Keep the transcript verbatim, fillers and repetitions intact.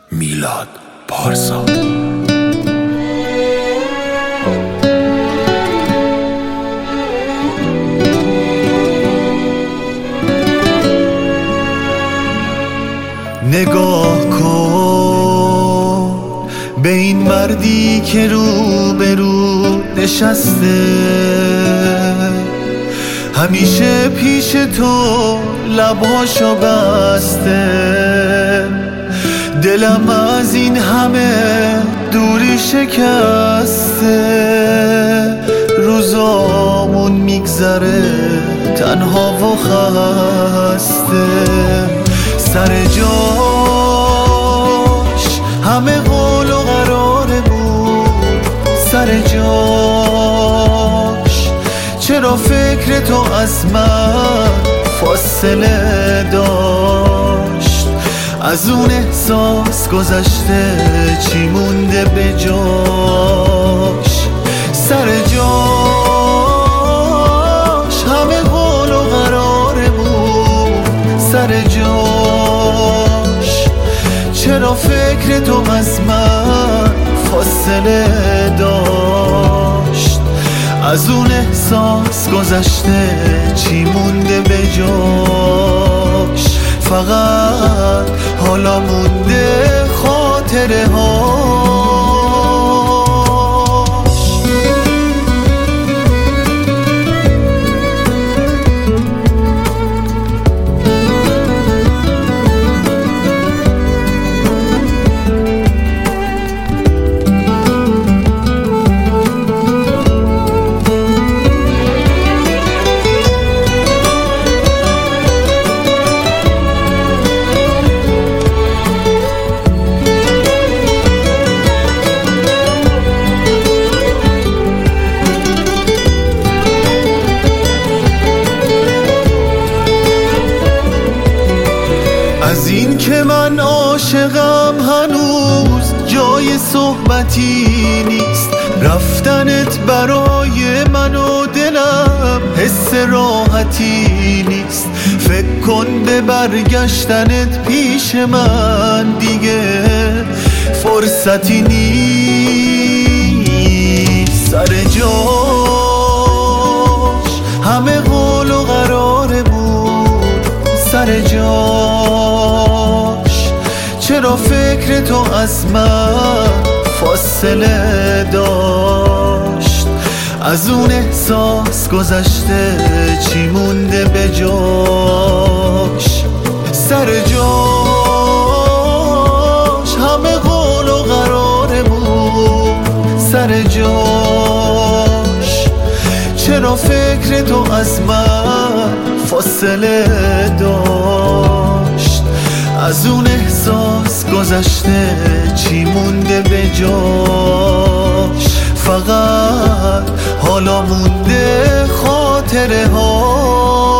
میلاد پارسا. نگاه کن به این مردی که رو به رو نشسته، همیشه پیش تو لبهاشو بسته. دلم از این همه دوری شکسته، روزامون میگذره تنها و خسته. سر جاش همه قول و قراره بود، سر جاش چرا فکر تو از من فاصله داشت؟ از اون احساس گذشته چی مونده به جاش؟ سر جاش همه قول و قراره بود، سر جاش چرا فکر تو از من فاصله داشت؟ از اون احساس گذشته چی مونده به جاش؟ فقط حالا مونده خاطره ها. از این که من عاشقم هنوز جای صحبتی نیست، رفتنت برای من و دلم حس راحتی نیست. فکر کن به برگشتنت پیش من دیگه فرصتی نیست. سر جاش همه قول و قراره بود، سر جاش چرا فکر تو از من فاصله داشت؟ از اون احساس گذشته چی مونده به جاش؟ سر جاش همه قول و قراره بود، سر جاش چرا فکر تو از من فاصله داشت؟ از اون احساس گذشته چی مونده به جاش؟ فقط حالا مونده خاطره ها.